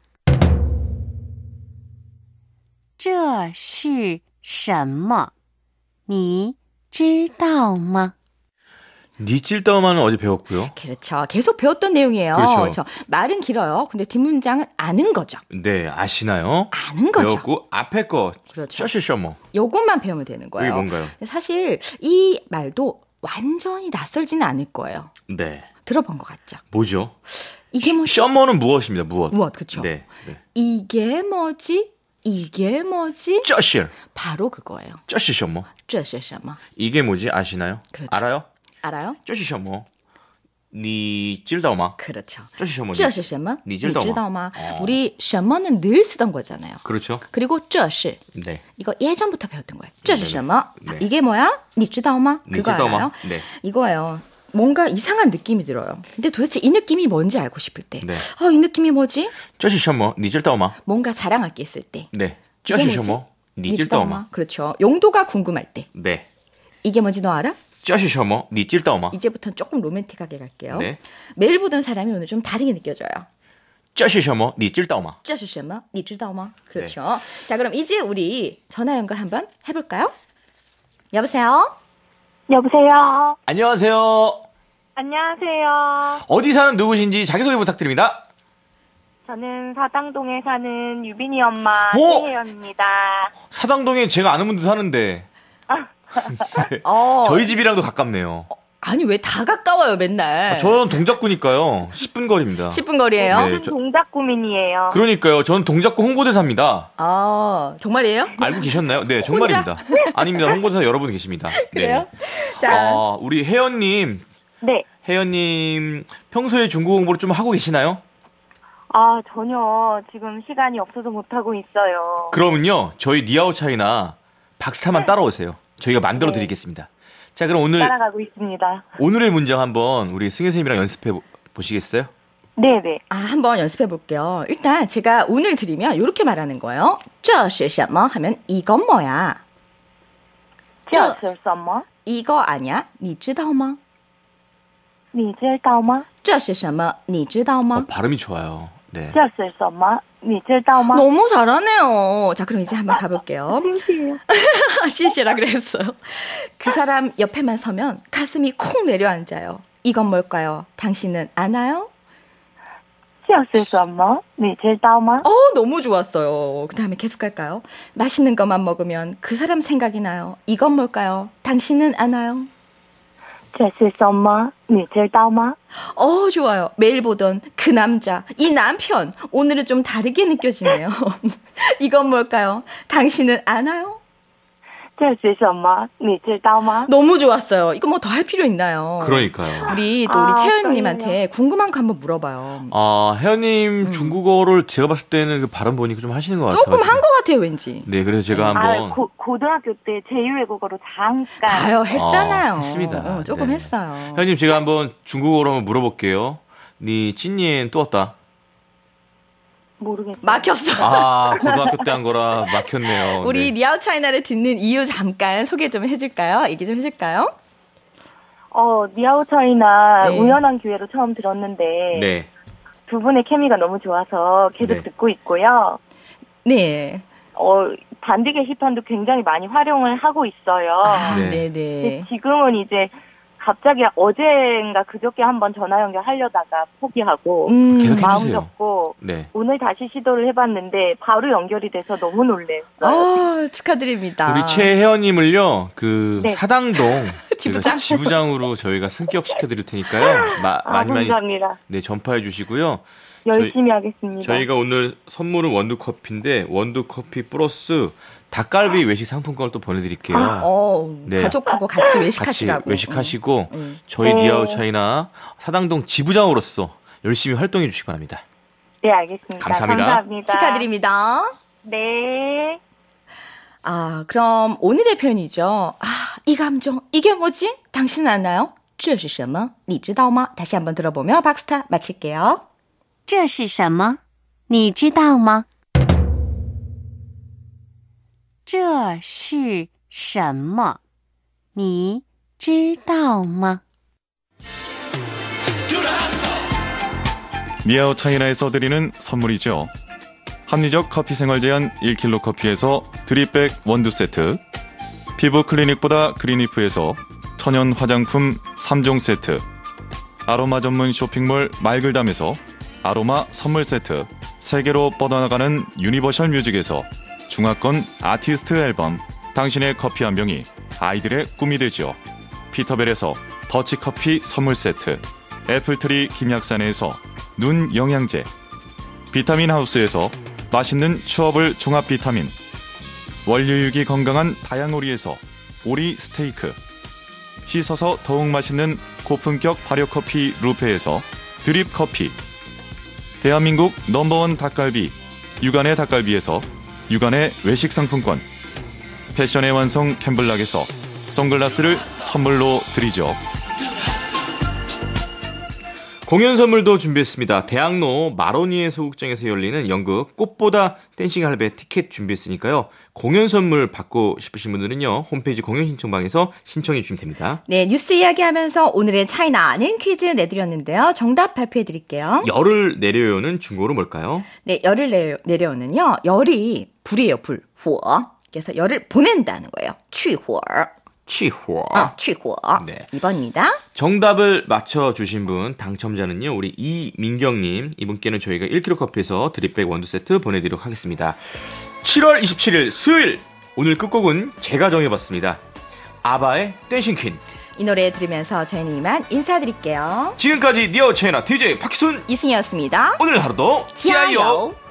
这是什么？你知道吗？ 니찔따오마는 어제 배웠고요. 그렇죠. 계속 배웠던 내용이에요. 그렇죠. 저 말은 길어요. 근데 뒷문장은 아는 거죠. 네, 아시나요? 아는 거죠. 배웠고 앞에 거 그렇죠. 쩌시셔머. 요것만 배우면 되는 거예요. 이게 뭔가요? 근데 사실 이 말도 완전히 낯설지는 않을 거예요. 네. 들어본 것 같죠? 뭐죠? 이게 뭐지? 셔머는 무엇입니다. 무엇? 무엇, 그렇죠? 네. 네. 이게 뭐지? 이게 뭐지? 쩌실. 바로 그거예요. 쩌시셔머. 这是什么? 이게 뭐지? 아시나요? 그렇죠. 알아요? 알아요? 쩌시셔머. 니知道吗? 그렇죠. 这是什么? 这是什么? 니知道吗? 知道吗? 어. 우리 什么는 늘 쓰던 거잖아요. 그렇죠. 그리고 这是 네. 이거 예전부터 배웠던 거예요. 这是什么? 네. 이게 뭐야? 你知道吗? 你 그거 知道吗? 알아요? 네. 이거예요. 뭔가 이상한 느낌이 들어요. 근데 도대체 이 느낌이 뭔지 알고 싶을 때. 네. 어, 이 느낌이 뭐지? 这是什么?你知道吗? 뭔가 자랑할 게 있을 때. 네. 이게 这是 뭐지? 什么?你 니 知道吗? 그렇죠. 용도가 궁금할 때. 네. 이게 뭔지 너 알아? 这是什么?你知道吗? 이제부터는 조금 로맨틱하게 갈게요. 네. 매일 보던 사람이 오늘 좀 다르게 느껴져요. 这是什么?你知道吗? 这是什么?你知道吗? 그렇죠. 자, 그럼 이제 우리 전화 연결 한번 해볼까요? 여보세요? 여보세요. 안녕하세요. 안녕하세요. 어디 사는 누구신지 자기소개 부탁드립니다. 저는 사당동에 사는 유빈이 엄마 오! 최혜연입니다. 사당동에 제가 아는 분도 사는데 네. 어, 저희 집이랑도 가깝네요. 아니 왜 다 가까워요 맨날. 아, 저는 동작구니까요. 십 분 거리입니다. 십 분 거리예요? 네. 저는 저- 동작구민이에요. 그러니까요. 저는 동작구 홍보대사입니다. 아, 정말이에요? 알고 계셨나요? 네, 정말입니다. 아닙니다. 홍보대사 여러분 계십니다. 네. 그래요? 자, 아, 우리 혜연님, 네. 혜연님 평소에 중국어 공부를 좀 하고 계시나요? 아, 전혀 지금 시간이 없어서 못하고 있어요. 그러면요, 저희 니아오 차이나 박스타만 따라오세요. 저희가 만들어 드리겠습니다. 자, 그럼 오늘 따라가고 있습니다. 오늘의 문장 한번 우리 승현 선생님이랑 연습해 보- 보시겠어요? 네네. 아, 한번 연습해 볼게요. 일단 제가 운을 드리면 이렇게 말하는 거예요. 这是什么 하면 이건 뭐야? 这是什么? 이거 아니야? 你知道吗? 你知道吗? 这是什么?你知道吗? 어, 발음이 좋아요. 네. 这是什么?你知道吗? 너무 잘하네요. 자, 그럼 이제 한번 가볼게요. 신기해요. 시시라 그랬어요. 그 사람 옆에만 서면 가슴이 쿵 내려앉아요. 이건 뭘까요? 당신은 아나요? 这是什么?你知道吗? 어, 너무 좋았어요. 그 다음에 계속 갈까요? 맛있는 것만 먹으면 그 사람 생각이 나요. 이건 뭘까요? 당신은 아나요? 这是什么?你知道吗? 어, 좋아요. 매일 보던 그 남자, 이 남편. 오늘은 좀 다르게 느껴지네요. 이건 뭘까요? 당신은 아나요? 这是什么?你知道吗? 너무 좋았어요. 이거 뭐 더 할 필요 있나요? 그러니까요. 우리 또 우리 아, 채연님한테 궁금한 거 한번 물어봐요. 아, 혜연님 중국어를 제가 봤을 때는 그 발음 보니까 좀 하시는 것 같아요. 조금 한 것 같아요, 왠지. 네, 그래서 제가 아, 한번 고, 고등학교 때 제이외국어로 잠깐. 봐요, 했잖아요. 어, 했습니다. 어, 조금 네. 했어요. 혜연님 제가 한번 중국어로 한번 물어볼게요. 니 찐니엔 또 왔다. 모르겠어요. 막혔어. 아, 고등학교 때 한 거라 막혔네요. 우리 네. 니아오 차이나를 듣는 이유 잠깐 소개 좀 해줄까요? 얘기 좀 해줄까요? 어, 니아오 차이나 네. 우연한 기회로 처음 들었는데 네. 두 분의 케미가 너무 좋아서 계속 네. 듣고 있고요. 네. 어, 단디 게시판도 굉장히 많이 활용을 하고 있어요. 아, 네. 네, 근데 네. 지금은 이제 갑자기 어제인가 그저께 한번 전화 연결하려다가 포기하고 음, 계속 마음 해주세요. 접고 네. 오늘 다시 시도를 해봤는데 바로 연결이 돼서 너무 놀랐어요. 아, 축하드립니다. 우리 최혜연님을요, 그 네. 사당동 지부장? 저희가 지부장으로 저희가 승격시켜 드릴 테니까요. 마, 아, 많이 많이 감사합니다. 네, 전파해 주시고요. 열심히 하겠습니다. 저희가 오늘 선물은 원두커피인데 원두커피 플러스 닭갈비 외식 상품권을 또 보내드릴게요. 어, 네. 가족하고 같이 같이 외식하시라고. 외식하시고 음. 저희 네. 니아오 차이나 사당동 지부장으로서 열심히 활동해 주시기 바랍니다. 네, 알겠습니다. 감사합니다. 감사합니다. 축하드립니다. 네. 아, 그럼 오늘의 표현이죠. 아, 이 감정, 이게 뭐지? 당신은 아나요? 这是什么?你知道吗? 다시 한번 들어보며 박스타 마칠게요. 这是什么？你知道吗？这是什么？你知道吗？ 니아오 차이나에서 드리는 선물이죠. 합리적 커피 생활 제한 일 킬로그램 커피에서 드립백 원두 세트, 피부 클리닉보다 그린리프에서 천연 화장품 삼 종 세트, 아로마 전문 쇼핑몰 말글담에서 아로마 선물 세트, 세계로 뻗어나가는 유니버셜 뮤직에서 중화권 아티스트 앨범, 당신의 커피 한 병이 아이들의 꿈이 되죠. 피터벨에서 더치커피 선물 세트, 애플트리 김약산에서 눈 영양제, 비타민 하우스에서 맛있는 추어블 종합 비타민, 원료육이 건강한 다양오리에서 오리 스테이크, 씻어서 더욱 맛있는 고품격 발효커피 루페에서 드립 커피, 대한민국 넘버원 닭갈비 육안의 닭갈비에서 육안의 외식 상품권, 패션의 완성 캠블락에서 선글라스를 선물로 드리죠. 공연 선물도 준비했습니다. 대학로 마로니에 소극장에서 열리는 연극 꽃보다 댄싱 할배 티켓 준비했으니까요. 공연 선물 받고 싶으신 분들은요. 홈페이지 공연 신청방에서 신청해 주시면 됩니다. 네, 뉴스 이야기하면서 오늘의 차이나는 퀴즈 내드렸는데요. 정답 발표해 드릴게요. 열을 내려요는 중국어로 뭘까요? 네, 열을 내려, 내려오는요. 열이 불이에요, 불. 후어. 그래서 열을 보낸다는 거예요. 취호. 취호. 아, 취호. 네. 이 번입니다. 정답을 맞춰주신 분 당첨자는요. 우리 이민경님. 이분께는 저희가 일 킬로그램 커피에서 드립백 원두 세트 보내드리도록 하겠습니다. 칠월 이십칠일 수요일. 오늘 끝곡은 제가 정해봤습니다. 아바의 댄싱 퀸. 이 노래 들으면서 저희는 이만 인사드릴게요. 지금까지 니어 채나 디제이 박희순 이승이었습니다. 오늘 하루도 지아요.